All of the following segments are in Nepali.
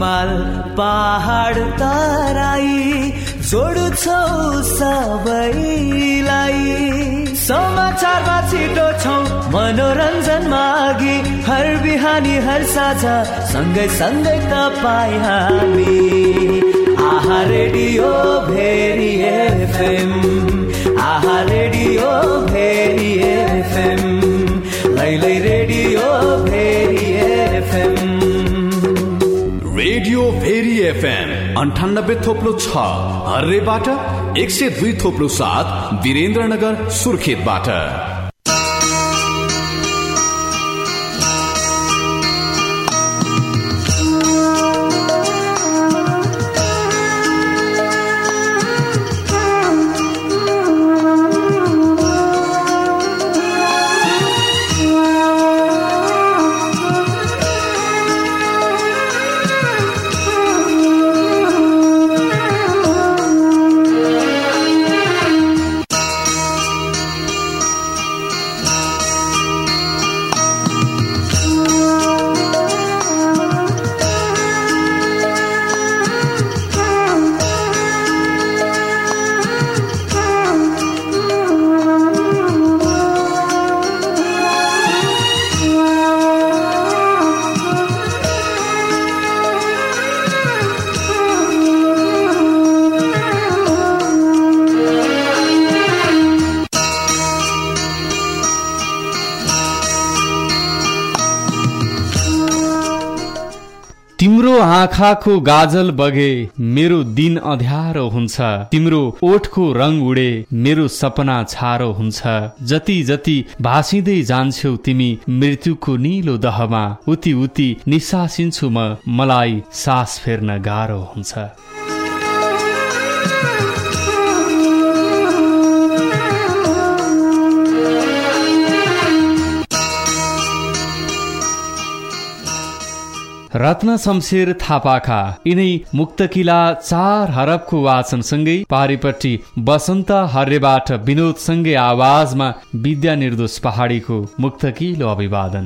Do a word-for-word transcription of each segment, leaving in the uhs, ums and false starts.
हिमाल पहाड तराई जोड्छौ सबैलाई। समाचारमा छिटो छौ मनोरञ्जनमा अघि, हर बिहानी हर साझा सँगै सँगै तपाईँ हामी। आहा रेडियो भेरी एफएम, आहा रेडियो भेरी एफएम, लैलै radio Bheri FM. Radio Bheri FM अन्ठानब्बे थोप्लो छ हर्रेबाट, एक सय दुई थोप्लो सात वीरेन्द्रनगर सुर्खेतबाट। तिम्रो आँखाको गाजल बगे मेरो दिन अँध्यारो हुन्छ, तिम्रो ओठको रङ उडे मेरो सपना छारो हुन्छ। जति जति भासिँदै जान्छौ तिमी मृत्युको निलो दहमा, उति उति निसासिन्छु म, मलाई सास फेर्न गाह्रो हुन्छ। रत्न शमशेर थापाका यिनै मुक्तकिला चार हरफको वाचनसँगै पारिपट्टि बसन्त हर्रेबाट विनोदसँगै आवाजमा विद्या निर्दोष पहाडीको मुक्तकिलो अभिवादन।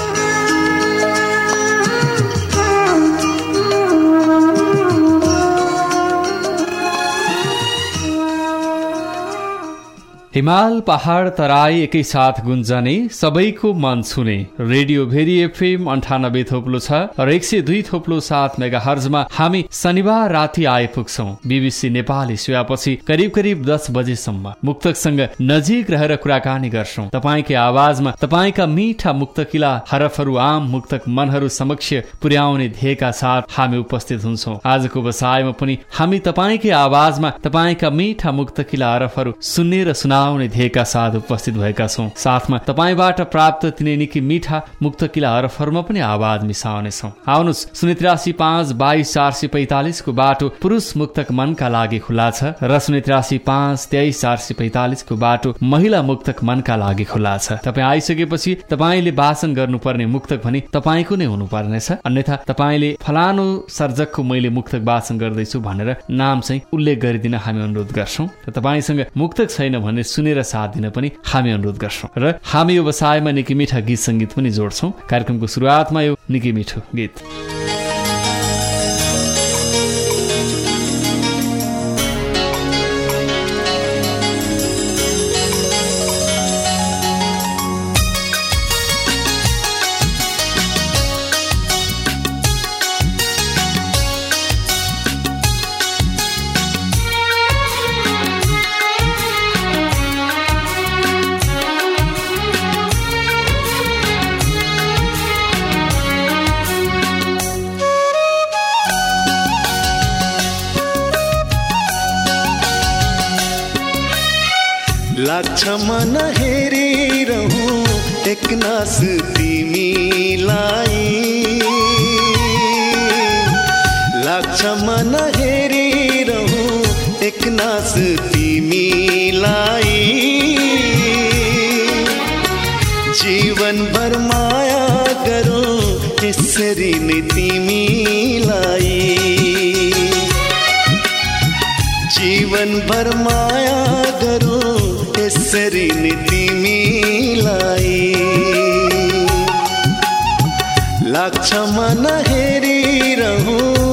हिमाल पहाड तराई एकैसाथ गुन्जने, सबैको मन छुने रेडियो भेरी एफएम अन्ठानब्बे थोप्लो छ र एक सय दुई थोप्लो सात मेगा हर्जमा हामी शनिबार राति आइपुग्छौं। बीबीसी नेपाली सेवापछि करिब करिब दस बजेसम्म मुक्तकसँग नजिक रहेर कुराकानी गर्छौं। तपाईंकै आवाजमा तपाईंका मीठा मुक्तकिला हरफहरू आम मुक्तक मनहरू समक्ष पुर्याउने ध्येयका साथ हामी उपस्थित हुन्छौं। आजको बसाइमा पनि हामी तपाईंकै आवाजमा तपाईंका मीठा मुक्तकिला हरफहरू सुन्ने र सुना ध्येयका साथ उपस्थित भएका छौं। साथमा तपाईबाट प्राप्त तिनै निकै मीठा मुक्तकिला हरफहरूमा पनि आवाज मिसाउने छौं। आउनुहोस्, शून्य त्रियासी पाँच बाइस चार सय पैंतालिसको बाटो पुरुष मुक्तक मनका लागि खुल्ला छ र शून्य त्रियासी पाँच तेइस चार सय पैंतालिसको बाटो महिला मुक्तक मनका लागि खुल्ला छ। तपाईँ आइसकेपछि तपाईँले वाचन गर्नुपर्ने मुक्तक पनि तपाईँको नै हुनुपर्नेछ, अन्यथा तपाईँले फलानु सर्जकको मैले मुक्तक वाचन गर्दैछु भनेर नाम चाहिँ उल्लेख गरिदिन हामी अनुरोध गर्छौं। र तपाईँसँग मुक्तक छैन भने सुनेर साथ दिन पनि हामी अनुरोध गर्छौं। र हामी यो व्यवसायमा निकै मिठा गीत संगीत पनि जोड्छौं। कार्यक्रमको सुरुवातमा यो निकै मिठो गीत। लाग्छ मन हेरिरहूं एकनास तिमीलाई, लाग्छ मन हेरिरहूं एकनास तिमीलाई। जीवन भर माया गरौं यसरी नै तिमीलाई, जीवन भर माया गरौं यसरी नै तिमीलाई। लाग्छ मन हेरिरहूं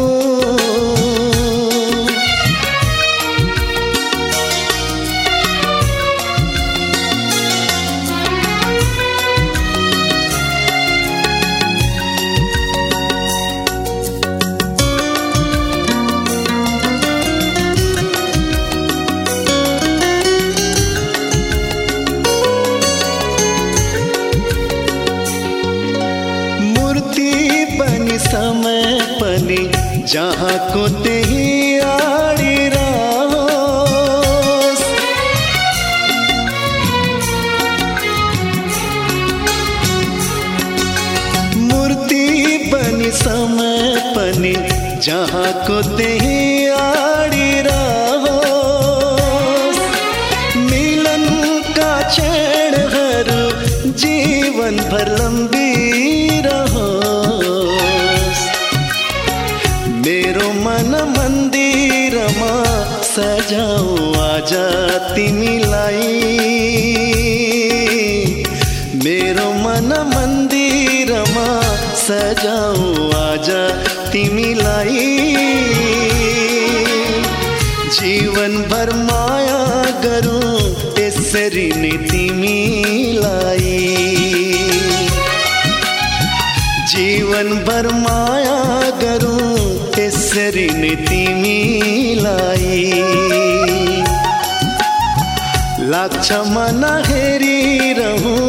समय पनि जहाँको त्यही आडिरहोस्। मूर्ति बनी समय पनि जहाँको त्यही आडिरहोस्। मिलनका क्षणहरू जीवन भर लम्बिरहोस्। मेरो मन मन्दिरमा सजाऊ आज तिमीलाई। मेरो मन मन्दिरमा सजाऊ आज तिमीलाई। जीवन भर माया गरौँ यसरी नै तिमीलाई। जीवन भर माया गरौँ यसरी नै तिमीलाई। लाग्छ मन हेरिरहूँ।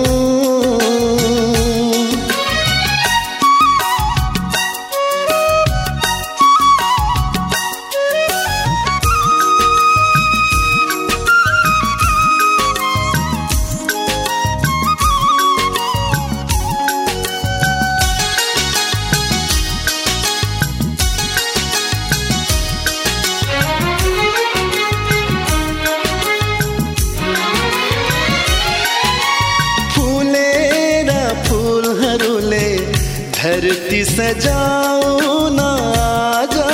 धरती सजाऊ न आजा।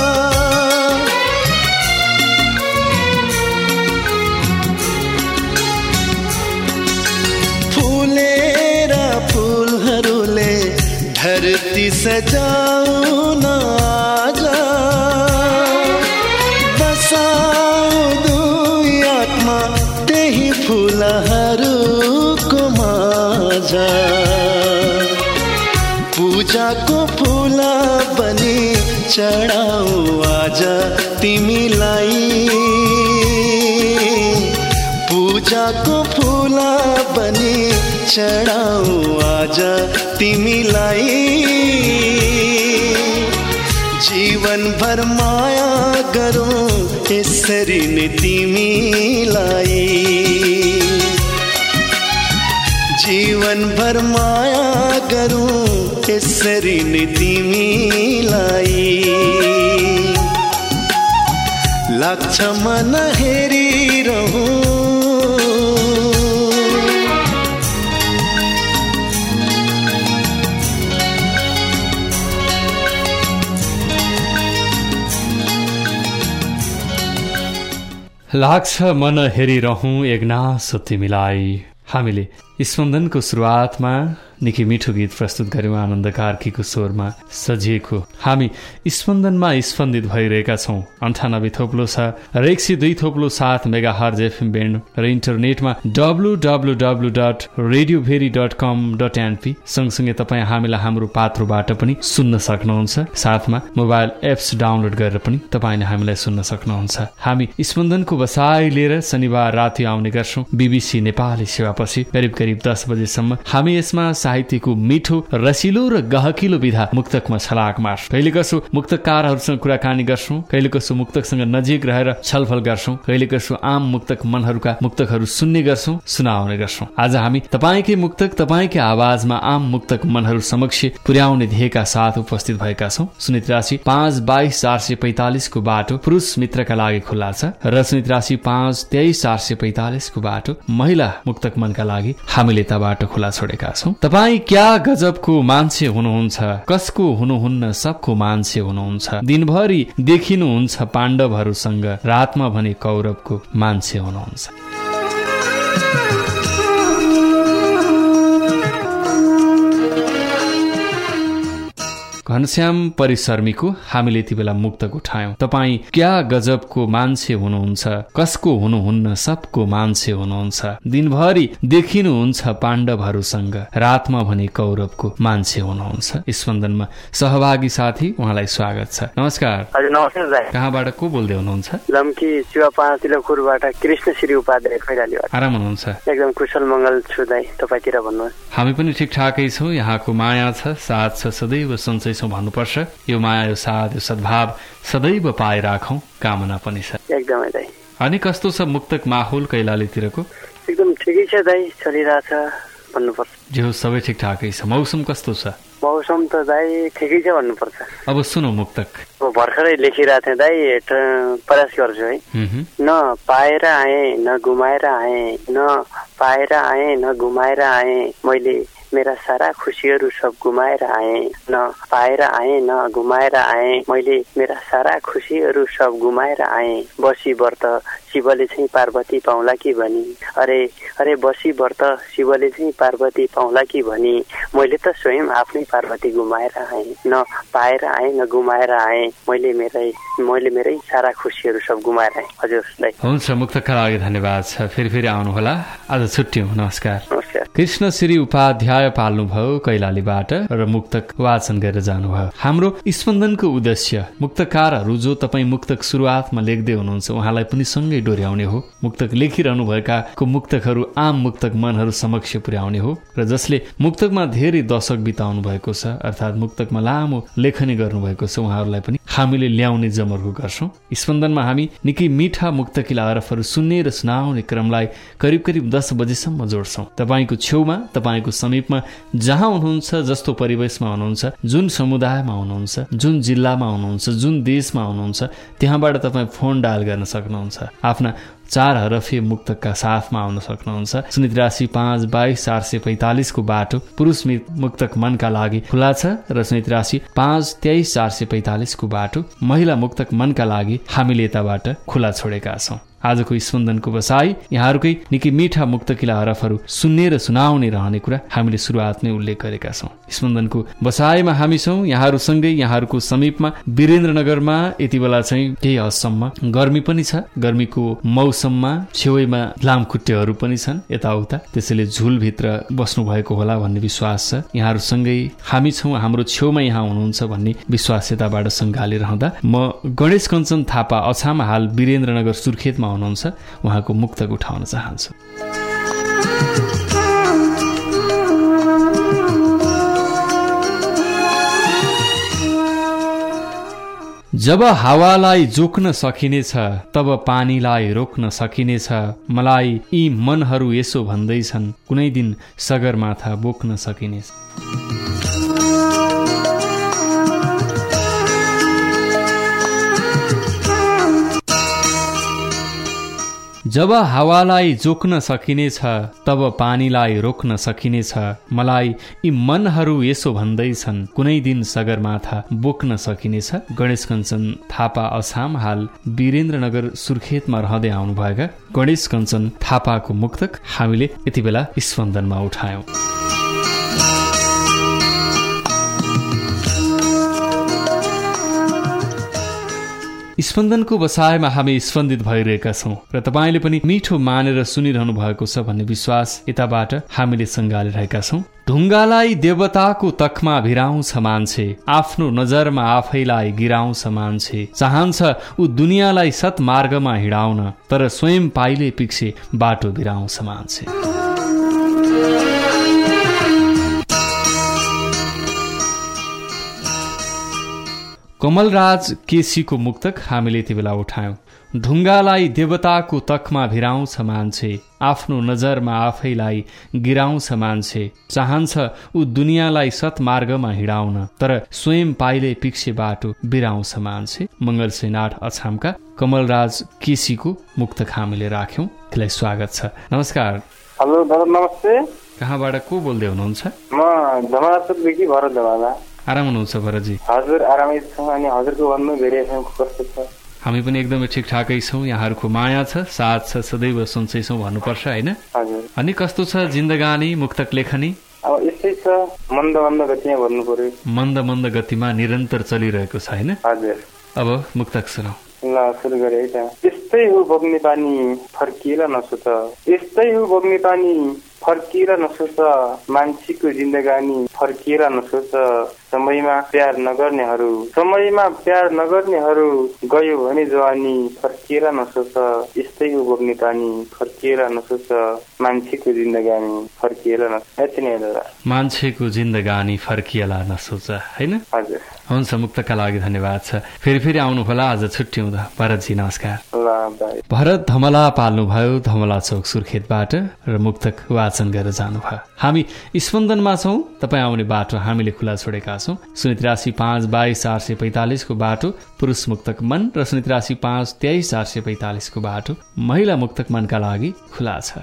फुलेर फुलहरूले धरती सजाऊ न आजा। बसाऊ दुई आत्मा त्यही फुलहरूको माझ। पूजाको फूल बनी चढाऊ आज तिमीलाई। पूजाको फूल बनी चढाऊ आज तिमीलाई। जीवन भर माया गरौँ यसरी नै तिमीलाई। जीवन भर माया गरौँ यसरी नै तिमीलाई। लाग्छ मन हेरिरहूँ। लाग्छ मन हेरिरहूँ एकनास तिमीलाई। हामीले स्पन्दनको सुरुवातमा निकै मिठो गीत प्रस्तुत गर्यौं आनन्द कार्कीको स्वरमा सजिएको। हामी स्पन्दनमा स्पन्दित भइरहेका छौं। अन्ठानब्बे थोप्लो छ र एक सय दुई थोप्लो सात मेगा हर्ज एफएम ब्यान्ड र इन्टरनेटमा W W W dot radio Bheri dot com dot NP. सँगसँगै तपाईँ हामीलाई हाम्रो पात्रोबाट पनि सुन्न सक्नुहुन्छ। साथमा मोबाइल एप्स डाउनलोड गरेर पनि तपाईँले हामीलाई सुन्न सक्नुहुन्छ। हामी स्पन्दनको बसाइ लिएर शनिबार राति आउने गर्छौं बीबीसी नेपाली सेवापछि करिब करिब दस बजेसम्म। हामी यसमा साहित्यको मिठो रसिलो र गहकिलो विधा मुक्तकमा छलाक मार। कहिले कसो मुक्तकारहरूसँग कुराकानी गर्छौं, कहिले कसो मुक्तकसँग नजिक रहेर छलफल गर्छौं, कहिले कसो आम मुक्तक मनहरूका मुक्तकहरू सुन्ने गर्छौं, सुनाउने गर्छौं। आज हामी तपाईकै मुक्तक तपाईकै आवाजमा आम मुक्तक मनहरू समक्ष पुर्याउने ध्येयका साथ उपस्थित भएका छौं। सुनित राशि पाँच बाइस चार सय पैंतालिस को बाटो पुरुष मित्रका लागि खुल्ला छ र सुनित राशि पाँच तेइस चार सय पैंतालिस को बाटो महिला मुक्तक मनका लागि हामीले त बाटो खुल्ला छोडेका छौं। तपाईँ क्या गजबको मान्छे हुनुहुन्छ, कसको हुनुहुन्न सबको मान्छे हुनुहुन्छ। दिनभरि देखिनुहुन्छ पाण्डवहरूसँग, रातमा भने कौरवको मान्छे हुनुहुन्छ। घनश्याम परिशर्मीको हामीले यति बेला मुक्तक उठायौं। तपाईँ क्या गजबको मान्छे हुनुहुन्छ, कसको हुनुहुन्न सबको मान्छे हुनुहुन्छ। दिनभरि देखिनुहुन्छ पाण्डवहरूसँग, रातमा भने कौरवको मान्छे हुनुहुन्छ। स्पन्दनमा सहभागी साथी उहाँलाई स्वागत छ। नमस्कार। हजुर नमस्कार दाइ। कहाँबाट को बोल्दै हुनुहुन्छ? लम्की शिवा पाँच तिलखुरबाट कृष्णश्री उपाध्याय खैरालीबाट। आराम हुनुहुन्छ? एकदम कुशल मंगल छु दाइ, तपाईतिर भन्नुहोस्। हामी पनि ठिकठाकै छौँ। यहाँको माया छ, साथ छ, सदैव सन्चै छौँ छौँ भन्नुपर्छ। यो माया, यो साथ, यो सद्भाव सदैव पाइराखौँ कामना पनि छ। एकदमै दाइ। अनि कस्तो छ मुक्तक माहौल कैलालीतिरको? एकदम ठिकै छ दाइ, चलिरहेछ भन्नुपर्छ। जे हो सबै ठिकठाकै छ। मौसम कस्तो छ? मौसम त दाइ ठिकै छ भन्नुपर्छ। अब सुनौ मुक्तक। अब भर्खरै लेखिरहेको थिएँ दाइ, प्रयास गर्छु है। न पाएर आएँ न गुमाएर आएँ, न पाएर आएँ न गुमाएर आएँ, मैले मेरा सारा खुसीहरू सब गुमाएर आएँ। न पाएर आएँ न गुमाएर आएँ, मैले मेरा सारा खुसीहरू सब गुमाएर आएँ। बसी व्रत शिवले चाहिँ पार्वती पाउला कि भनी, अरे अरे बसी व्रत शिवले चाहिँ पार्वती पाउला कि भनी, मैले त स्वयं आफ्नै पार्वती गुमाएर आएँ। न पाएर आएँ न गुमाएर आएँ, मैले मेरै मैले मेरै सारा खुसीहरू सब गुमाएर आएँ। हजुर दाइ। हुन्छ, मुक्तका लागि धन्यवाद छ। फेरि फेरि आउनुहोला। आज छुट्यौँ। नमस्कार। नमस्कार। कृष्ण श्री उपाध्याय पाल्नुभयो कैलालीबाट र मुक्तक वाचन गरेर जानुभयो। हाम्रो स्पन्दनको उद्देश्य मुक्तकारहरू जो तपाईँ मुक्तक सुरुवातमा लेख्दै हुनुहुन्छ उहाँलाई पनि सँगै डोर्याउने हो। मुक्तक लेखिरहनु भएकाको मुक्तकहरू आम मुक्तक मनहरू समक्ष पुर्याउने हो र जसले मुक्तकमा धेरै दशक बिताउनु भएको छ अर्थात् मुक्तकमा लामो लेखनी गर्नुभएको छ उहाँहरूलाई पनि हामीले ल्याउने जमर्को गर्छौँ। स्पन्दनमा हामी निकै मिठा मुक्तकिला हरफहरू सुन्ने र सुनाउने क्रमलाई करिब करिब दस बजेसम्म जोड्छौँ। तपाईँको छेउमा, तपाईँको समीपमा जहाँ हुनुहुन्छ, जस्तो परिवेशमा हुनुहुन्छ, जुन समुदायमा हुनुहुन्छ, जुन जिल्लामा हुनुहुन्छ, जुन देशमा हुनुहुन्छ, त्यहाँबाट तपाईँ फोन डायल गर्न सक्नुहुन्छ। आफ्ना चार हरफे मुक्तकका साथमा आउन सक्नुहुन्छ। शून्य त्रियासी पाँच बाइस चार सय पैंतालिसको बाटो पुरुष मुक्तक मनका लागि खुला छ र शून्य त्रियासी पाँच तेइस चार सय पैंतालिसको बाटो महिला मुक्तक मनका लागि हामीले यताबाट खुला छोडेका छौँ। आजको स्पन्दनको बसाई यहाँहरूकै निकै मिठा मुक्तकिला हरफहरू सुन्ने र सुनाउने रहने कुरा हामीले सुरुवातमै उल्लेख गरेका छौँ। स्पन्दनको बसाईमा हामी छौँ यहाँहरूसँगै, यहाँहरूको समीपमा वीरेन्द्रनगरमा यति बेला चाहिँ केही हदसम्म गर्मी पनि छ। गर्मीको मौसममा छेउमा लामखुट्टेहरू पनि छन् यताउता, त्यसैले झुलभित्र बस्नु भएको होला भन्ने विश्वास छ। यहाँहरूसँगै हामी छौँ, हाम्रो छेउमा यहाँ हुनुहुन्छ भन्ने विश्वास यताबाट सँगालिरहँदा म गणेश कञ्चन थापा अछाम हाल वीरेन्द्रनगर सुर्खेतमा हुनुहुन्छ, उहाँको मुक्तक उठाउन चाहन्छु। जब हावालाई जोक्न सकिनेछ तब पानीलाई रोक्न सकिनेछ, मलाई यी मनहरू यसो भन्दैछन् कुनै दिन सगरमाथा बोक्न सकिनेछ। जब हावालाई जोक्न सकिनेछ तब पानीलाई रोक्न सकिनेछ, मलाई यी मनहरू यसो भन्दैछन् कुनै दिन सगरमाथा बोक्न सकिनेछ। गणेश कञ्चन थापा अछाम हाल वीरेन्द्रनगर सुर्खेतमा रहँदै आउनुभएका गणेश कञ्चन थापाको मुक्तक हामीले यति बेला स्पन्दनमा उठायौं। स्पन्दनको बसाइमा हामी स्पन्दित भइरहेका छौँ र तपाईँले पनि मिठो मानेर सुनिरहनु भएको छ भन्ने विश्वास यताबाट हामीले सँगालिरहेका छौँ। ढुङ्गालाई देवताको तखमा भिराउँछ मान्छे, आफ्नो नजरमा आफैलाई गिराउँछ मान्छे, चाहन्छ ऊ दुनियाँलाई सत्मार्गमा हिँडाउन तर स्वयं पाइले पिक्से बाटो बिराउँछ मान्छे। कमलराज केसीको मुक्तक हामीले यति बेला उठायौं। ढुङ्गालाई देवताको तखमा भिराउँछ मान्छे, आफ्नो नजरमा आफैलाई गिराउँछ मान्छे, चाहन्छ ऊ दुनियाँलाई सत्मार्गमा हिँडाउन तर स्वयं पाइले पिक्से बाटो बिराउँछ मान्छे। मङ्गल सेनाट अछामका कमलराज केसीको मुक्तक हामीले राख्यौं। त्यसलाई स्वागत छ। नमस्कार। हेलो दादा, नमस्ते। कहाँबाट को बोल्दै हुनुहुन्छ? म धमारादेखि भरत दवाला। आराम हुनुहुन्छ भरतजी? हजुर आरामै छौँ। अनि हजुरको भन्नु भेरिएसन कस्तो छ? हामी पनि एकदमै ठिकठाकै छौँ। यहाँहरूको माया छ, साथ छ, सदैव सुन्छै छौँ भन्नुपर्छ हैन? हजुर। अनि कस्तो छ जिन्दगानी, मुक्तक लेखनी? अब यस्तै छ, मन्द मन्द गतिमा भन्नु पर्यो। मन्द मन्द गतिमा निरन्तर चलिरहेको छ हैन? हजुर। अब मुक्तक सुनाऊ। ल सुरु गरे है त। यस्तै हो बग्ने पानी फर्किएर नसोच, यस्तै हो बग्ने पानी फर्किएर नसोच, मान्छेको जिन्दगानी फर्किएर नसोच। समयमा प्यार नगर्नेहरू समयमा प्यार नगर्नेहरू गयो भने जवानी फर्किएर नसोच। यस्तै हो बग्ने पानी फर्किएर नसोच। मान्छेको जिन्दगानी फर्किएर नसोच। यति नै दादा। मान्छेको जिन्दगानी फर्किएला नसोच, हैन? हजुर। हुन्छ, मुक्तका लागि धन्यवाद छ। फेरि फेरि आउनु होला, आज छुट्ट्याउँदा। भरतजी नमस्कार। भरत धमला पाल्नुभयो धमला चौक सुर्खेतबाट र मुक्तक वाचन गरेर जानुभयो। हामी स्पन्दनमा छौँ, तपाईँ आउने बाटो हामीले खुला छोडेका छौँ। शून्य त्रियासी पाँच बाइस चार सय पैँतालिसको बाटो पुरुष मुक्तक मन र शून्य त्रियासी पाँच तेइस चार सय पैँतालिसको बाटो महिला मुक्तक मनका लागि खुला छ।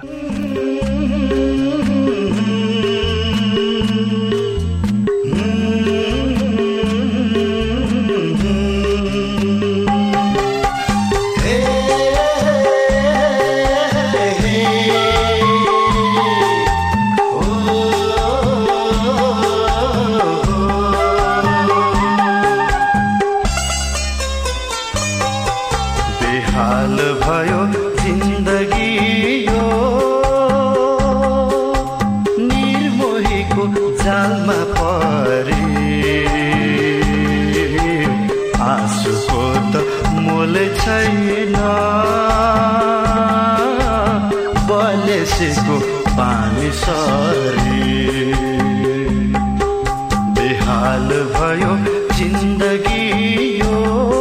पानी सरी बेहाल भयो जिन्दगी यो।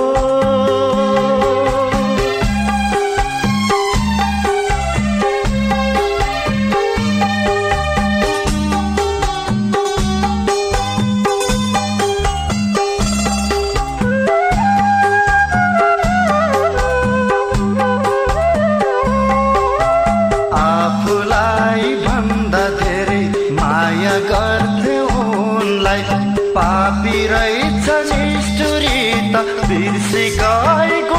पापी रहेछ निष्ठुरी त बिर्सी गएको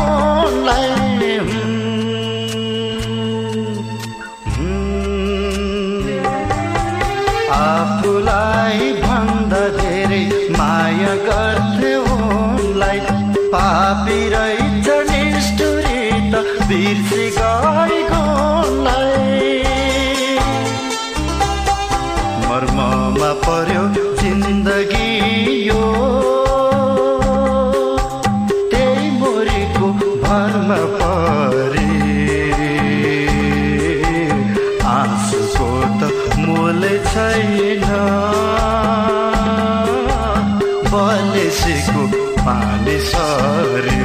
आफूलाई भन्दा धेरै माया गर्थे उनलाई। पापी रहेछ निष्ठुरी त बिर्सी गएको मर्ममा पर्यो जिन्दगी यो। त्यही मोरीको भरमा परे आँसुको त मोल छैन। बलेसीको पानी सरे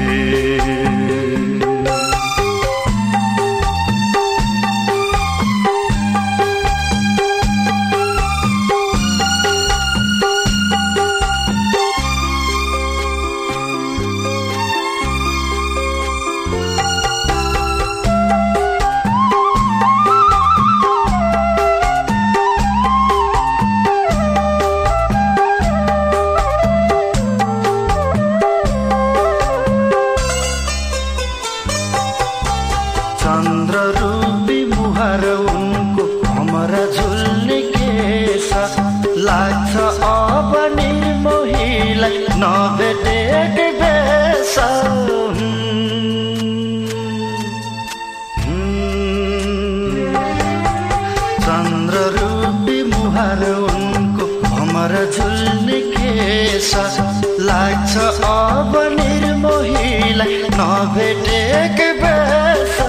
लाग्छ अब निर्मोहीलाई नभेटेको बेस।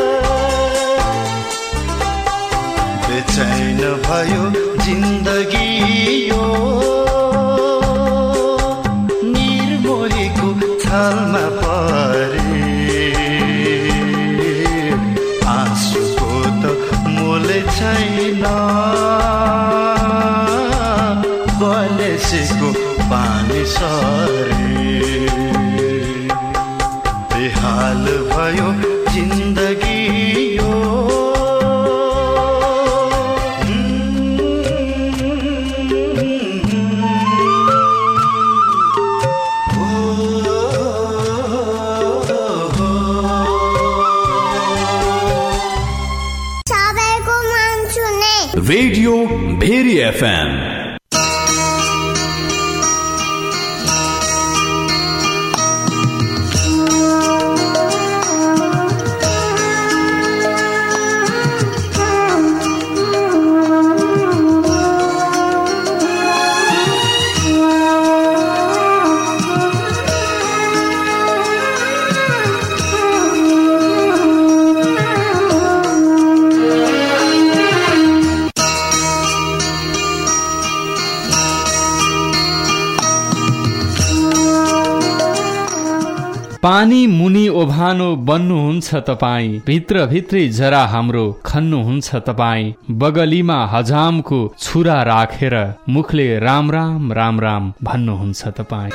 बेचैन भयो जिन्दगी यो। निर्मोहीको छलमा परे आँसुको त मोल छैन। बलेसीको पानी सरे बेहाल भयो जिन्दगी यो। सबैको मन सुने रेडियो भेरी एफएम। पानी मुनि ओभानो बन्नुहुन्छ तपाईँ, भित्र भित्रै जरा हाम्रो खन्नुहुन्छ तपाईँ। बगलीमा हजामको छुरा राखेर मुखले राम राम राम राम भन्नुहुन्छ तपाईँ।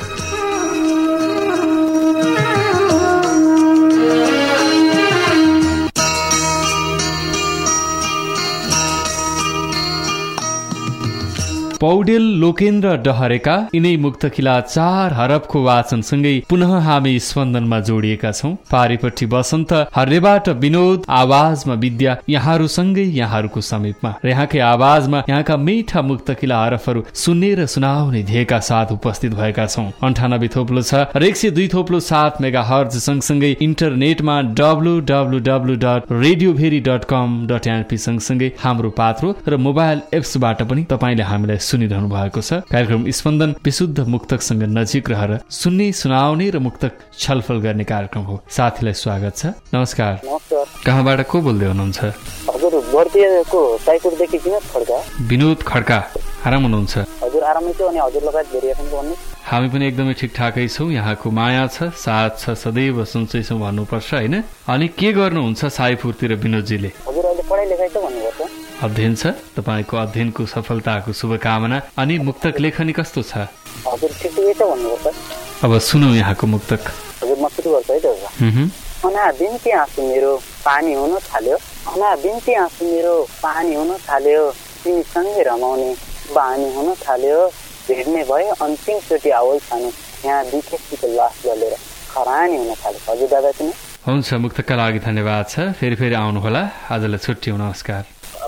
पौडेल लोकेन्द्र डहरेका यिनै मुक्तकिला चार हरफको वाचनसँगै पुनः हामी स्पन्दनमा जोडिएका छौं। पारिपट्टि बसन्त, हर्रेबाट विनोद, आवाजमा विद्या, यहाँहरूसँगै यहाँहरूको समीपमा र यहाँकै आवाजमा यहाँका मीठा मुक्तकिला हरफहरू सुन्ने र सुनाउने ध्येयका साथ उपस्थित भएका छौं। अन्ठानब्बे थोप्लो छ र एक सय दुई थोप्लो सात मेगा हर्ज सँगसँगै इन्टरनेटमा W W W dot Radio Bheri dot com dot NP सँगसँगै हाम्रो पात्रो र मोबाइल एप्सबाट पनि तपाईँले हामीलाई सुनिरहनु भएको छ। कार्यक्रम स्पन्दन विशुद्ध मुक्तकसँग नजिक रहेर सुन्ने, सुनाउने र मुक्तक छलफल गर्ने कार्यक्रम हो। साथीलाई स्वागत छ। नमस्कार। नमस्कार। कहाँबाट को बोल्दै हुनुहुन्छ? हजुर बर्दियाको साइपुरदेखि विनोद खड्का। विनोद खड्का, आराम हुनुहुन्छ? हजुर आरामै छु। अनि हजुर लगायत भेरिएसनको भन्नु? हामी पनि एकदमै ठिकठाकै छौँ। यहाँको माया छ, साथ छ, सदैव सन्चै छौँ भन्नुपर्छ होइन? अनि के गर्नुहुन्छ साइपुरतिर विनोदजीले? हजुर अहिले पढाइ लेखाइ त भन्नुपर्छ। अध्ययन छ। तपाईँको अध्ययनको सफलताको शुभकामना। अनि मुक्तक लेखनी कस्तो छ? हजुर ठिकै छ भन्नुपर्छ। अब सुनौ यहाँको मुक्तक। हजुर म सुरु गर्छु है त। अना बिन्ती आँसु मेरो पानी हुन थाल्यो, अना बिन्ती आँसु मेरो पानी हुन थाल्यो, तिमीसँगै रमाउने बानी हुन थाल्यो, भेट्ने भयो अन्तिमचोटि आवाज खानु, यहाँ बिखेसीको लास जलेर खरानी हुन थाल्यो। हजुर दादा तिमी? हुन्छ, मुक्तकका लागि धन्यवाद छ। फेरि फेरि आउनुहोला। आजलाई छुट्टी। नमस्कार।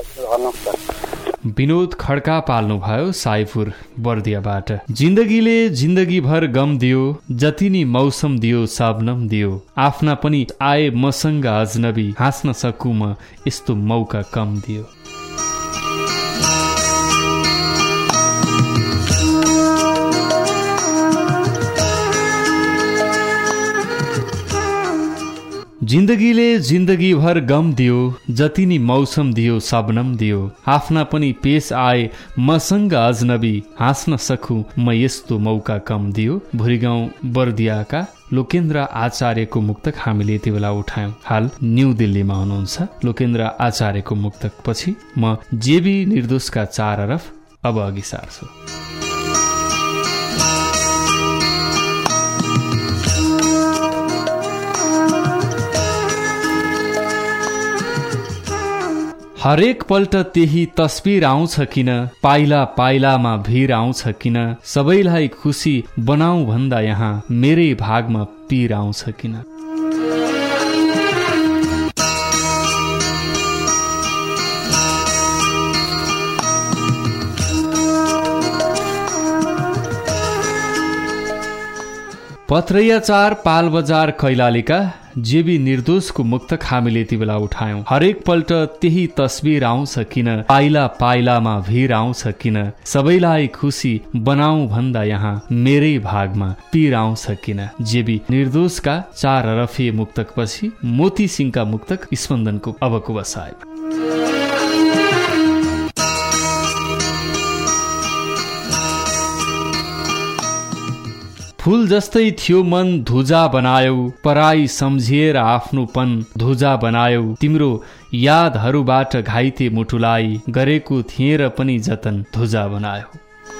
विनोद खड्का पाल्नु भयो साइपुर बर्दियाबाट। जिन्दगीले जिन्दगी भर गम दियो, जति नि मौसम दियो शबनम दियो, आफ्ना पनि आए मसँग अजनबी, हाँस्न सकु म यस्तो मौका कम दियो। जिन्दगीले जिन्दगी भर गम दियो, जति नि मौसम दियो शबनम दियो, आफ्ना पनि पेश आए मसँग अजनबी, हाँस्न सकु म यस्तो मौका कम दियो। भुरीगाउँ बर्दियाका लोकेन्द्र आचार्यको मुक्तक हामीले यति बेला उठायौं। हाल न्यू दिल्लीमा हुनुहुन्छ लोकेन्द्र आचार्यको मुक्तक पछि म जेबी निर्दोषका चार अरफ अब अघि सार्छु। हरेक पल्ट त्यही तस्बिर आउँछ किन, पाइला पाइलामा भिर आउँछ किन, सबैलाई खुसी बनाऊ भन्दा यहाँ मेरै भागमा पीर आउँछ किन। पत्रैया चार पाल बजार कैलालीका जेबी निर्दोषको मुक्तक हामीले यति बेला उठायौं। हरेक पल्ट त्यही तस्बिर आउँछ किन, पाइला पाइलामा भिर आउँछ किन, सबैलाई खुसी बनाऊ भन्दा यहाँ मेरै भागमा पीर आउँछ किन। जेबी निर्दोषका चार अरफे मुक्तक पछि मोती सिंहका मुक्तक स्पन्दनको अबको बसाइ। फूल जस्तै थियो मन धुजा बनायौ, पराई सम्झिएर आफ्नोपन धुजा बनायौ, तिम्रो यादहरूबाट घाइते मुटुलाई गरेको थिए र पनि जतन धुजा बनायौ।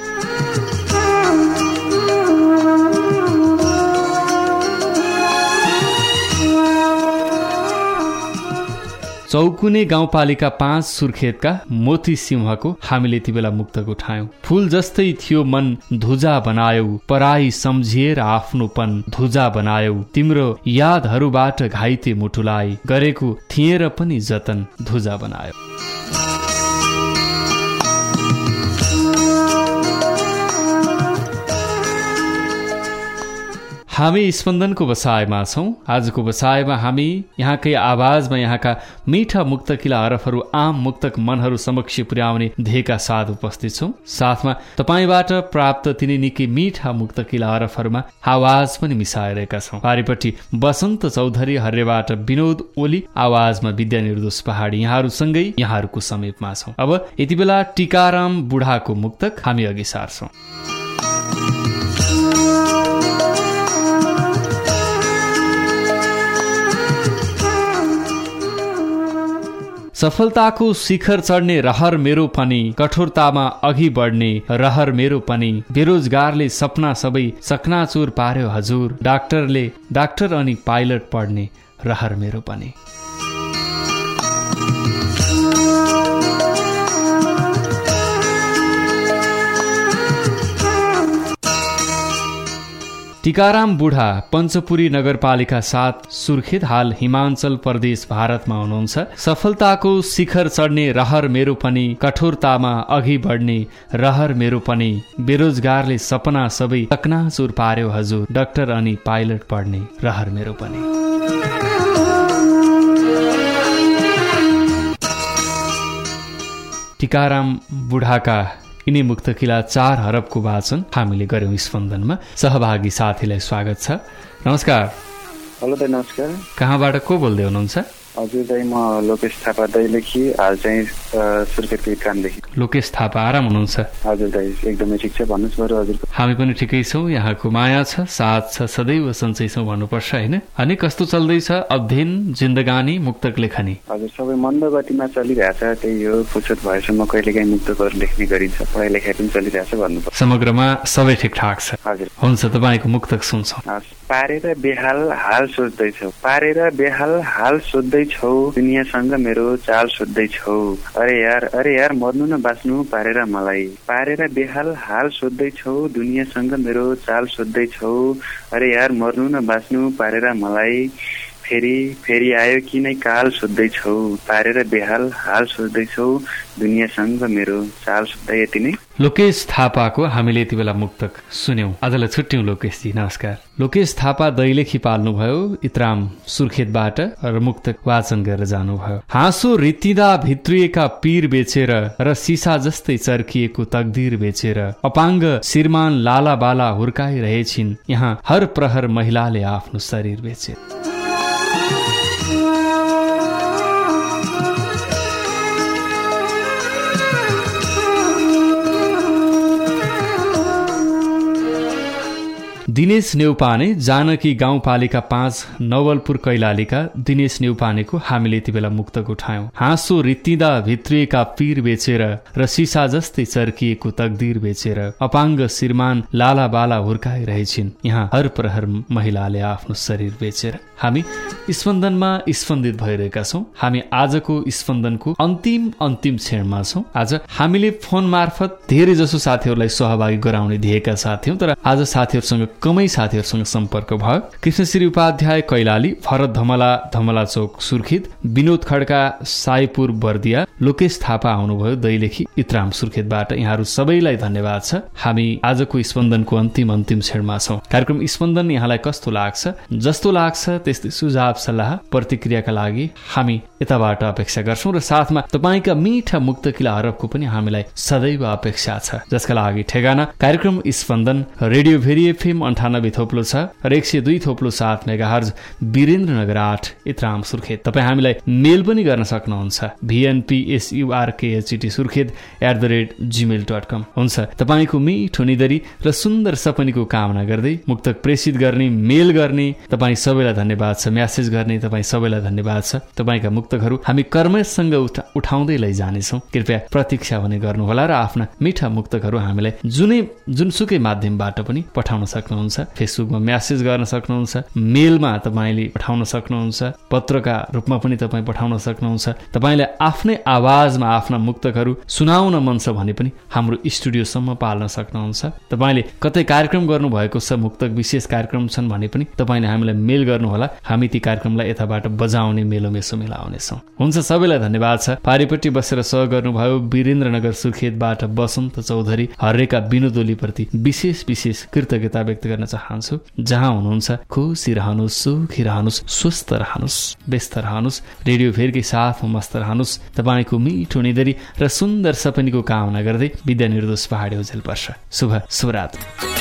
चौकुने गाउँपालिका पाँच सुर्खेतका मोती सिंहको हामीले यति बेला मुक्तक उठायौं। फूल जस्तै थियो मन धुजा बनायौ, पराई सम्झिएर आफ्नोपन धुजा बनायौ, तिम्रो यादहरूबाट घाइते मुटुलाई गरेको थिए र पनि जतन धुजा बनायौ। हामी स्पन्दनको बसाइमा छौं। आजको बसाइमा हामी यहाँकै आवाजमा यहाँका मीठा मुक्तकिला हरफहरू आम मुक्तक मनहरू समक्ष पुर्याउने ध्येयका साथ उपस्थित छौं। साथमा तपाईबाट प्राप्त तिनै निकै मीठा मुक्तकिला हरफहरूमा आवाज पनि मिसाइरहेका छौं। पारिपट्टि बसन्त चौधरी, हर्रेबाट विनोद ओली, आवाजमा विद्या निर्दोष पहाडी, यहाँहरूसँगै यहाँहरूको समीपमा छौं। अब यति बेला टिकाराम बुढाको मुक्तक हामी अघि सार्छौं। सफलताको शिखर चढ्ने रहर मेरो पनि, कठोरतामा अघि बढ्ने रहर मेरो पनि, बेरोजगारले सपना सबै चकनाचुर पार्यो हजुर, डाक्टरले डाक्टर अनि पाइलट पढ्ने रहर मेरो पनि। टिकाराम बुढा पञ्चपुरी नगरपालिका सात सुर्खेत, हाल हिमाचल प्रदेश भारतमा हुनुहुन्छ। सफलताको शिखर चढ्ने रहर मेरो पनि, कठोरतामा अघि बढ्ने रहर मेरो पनि, बेरोजगारले सपना सबै चकनाचुर पार्यो हजुर, डाक्टर अनि पाइलट पढ्ने रहर मेरो पनि। टिकाराम बुढाका यिनी मुक्तकिला चार हरबको वाचन हामीले गर्यौं स्पन्दनमा। सहभागी साथीलाई स्वागत छ। नमस्कार। हेलो दाइ, नमस्कार। कहाँबाट को बोल्दै हुनुहुन्छ? हजुर दाइ, म लोकेश थापा दैलेखी, हाल चाहिँ सुर्खेतको इक्रामदेखि। लोकेश थापा, आराम हुनुहुन्छ? हजुर दाइ, एकदमै ठिक छ। भन्नुहोस् बरु हजुर। हामी पनि ठिकै छौँ। यहाँको माया छ, साथ छ, सदैव सन्चै छौँ भन्नुपर्छ होइन? अनि कस्तो चल्दैछ अध्ययन, जिन्दगानी, मुक्तक लेखनी? हजुर, सबै मन्दगतिमा चलिरहेछ। त्यही हो, फुर्सद भएसम्म कहिलेकाहीँ मुक्तकहरू लेख्ने गरिन्छ, पढाइ लेखाइ पनि चलिरहेछ भन्नुपर्छ। समग्रमा सबै ठिकठाक छ? हजुर। हुन्छ, तपाईँको मुक्तक सुन्छौँ। पारेर बेहाल हाल सोच्दैछौ, पारेर बेहाल हाल सोच्दैछौ, दुनियाँसँग मेरो चाल सोध्दैछौ, अरे यार अरे यार मर्नु न बाँच्नु पारेर मलाई, पारेर बेहाल हाल सोध्दैछौ, दुनियाँसँग मेरो चाल सोध्दैछौ, अरे यार मर्नु न बाँच्नु पारेर मलाई, फेरि फेरि आयो कि नै काल सोध्दैछौ, पारेर बेहाल हाल सोध्दैछौ, दुनियाँसँग मेरो चाल सोध्दै। यति नै लोकेश थापाको हामीले यति बेला मुक्तक सुन्यौं। आजलाई छुट्यौं लोकेशजी, नमस्कार। लोकेश थापा दैलेखी पाल्नुभयो इत्राम सुर्खेतबाट र मुक्तक वाचन गरेर जानुभयो। हाँसो रित्तिदा भित्रिएका पीर बेचेर र सिसा जस्तै चर्किएको तकदीर बेचेर, अपाङ्ग श्रीमान लाला बाला हुर्काइरहेछिन् यहाँ हर प्रहर महिलाले आफ्नो शरीर बेचे। दिनेश नेउपाने, जानकी गाउँपालिका पाँच, नवलपुर कैलालीका दिनेश नेउपानेको हामीले यति बेला मुक्तक उठायौं। हाँसो रित्तिदा भित्रिएका पीर बेचेर र सिसा जस्तै चर्किएको तकदीर बेचेर, अपाङ्ग श्रीमान लाला बाला हुर्काइरहेछिन् यहाँ हर प्रहर महिलाले आफ्नो शरीर बेचेर। हामी स्पन्दनमा स्पन्दित भइरहेका छौं। हामी आजको स्पन्दनको अन्तिम अन्तिम क्षणमा छौं। आज हामीले फोन मार्फत धेरै जसो साथीहरूलाई सहभागी गराउने ध्येयका साथीहौं, तर आज साथीहरूसँग कमै साथीहरूसँग सम्पर्क भयो। कृष्णश्री उपाध्याय कैलाली, भरत धमला धमला चौक सुर्खेत, विनोद खड्का साईपुर बर्दिया, लोकेश थापा आउनुभयो दैलेखी इत्राम सुर्खेतबाट। यहाँहरू सबैलाई धन्यवाद छ। हामी आजको स्पन्दनको अन्तिम अन्तिम क्षणमा छौं। कार्यक्रम स्पन्दन यहाँलाई कस्तो लाग्छ? जस्तो लाग्छ त्यस्तै सुझाव सल्लाह प्रतिक्रियाका लागि हामी यताबाट अपेक्षा गर्छौं र साथमा तपाईँका मिठा मुक्तकिला हरफको पनि हामीलाई सदैव अपेक्षा छ, जसका लागि ठेगाना कार्यक्रम स्पन्दन, रेडियो भेरी एफएम अन्ठानब्बे थोप्लो छ र एक सय दुई थोप्लो सात मेगाहर्ज, वीरेन्द्रनगर आठ, इत्राम सुर्खेत। तपाईँ हामीलाई मेल पनि गर्न सक्नुहुन्छ, VNPSURKHT Surkhet at the rate gmail dot com. हुन्छ, तपाईँको मिठो निदरी र सुन्दर सपनीको कामना गर्दै मुक्तक प्रेषित गर्ने, मेल गर्ने तपाईँ सबैलाई धन्यवाद छ, म्यासेज गर्ने तपाईँ सबैलाई धन्यवाद छ। तपाईँका मुक्तकहरू हामी कर्मसँग उठा उठाउँदै लैजानेछौँ। कृपया प्रतीक्षा भने गर्नुहोला र आफ्ना मिठा मुक्तकहरू हामीलाई जुनै जुनसुकै माध्यमबाट पनि पठाउन सक्नुहुन्छ। फेसबुकमा म्यासेज गर्न सक्नुहुन्छ, मेलमा तपाईँले पठाउन सक्नुहुन्छ, पत्रका रूपमा पनि तपाईँ पठाउन सक्नुहुन्छ। तपाईँलाई आफ्नै आवाजमा आफ्ना मुक्तकहरू सुनाउन मन छ भने पनि हाम्रो स्टुडियोसम्म पाल्न सक्नुहुन्छ। तपाईँले कतै कार्यक्रम गर्नुभएको छ, मुक्तक विशेष कार्यक्रम छन् भने पनि तपाईँले हामीलाई मेल गर्नुहोला। हामी ती कार्यक्रमलाई यताबाट बजाउने मेलोमेसो मिलाउनेछौँ। हुन्छ, सबैलाई धन्यवाद छ। पारिपट्टि बसेर सह गर्नुभयो वीरेन्द्रनगर सुर्खेतबाट वसन्त चौधरी, हर्रेका विनोदोलीप्रति विशेष विशेष कृतज्ञता व्यक्त गर्न चाहन्छु। जहाँ हुनुहुन्छ खुसी रहनुहोस्, सुखी रहनुहोस्, स्वस्थ रहनुहोस्, व्यस्त रहनुहोस्, रेडियो भेरकै साथमा मस्त रहनुहोस्। तपाईँको मिठो निदरी र सुन्दर सपनीको कामना गर्दै विद्या निर्दोष पहाडी ओझेल पर्छ। शुभ शुभरात्री।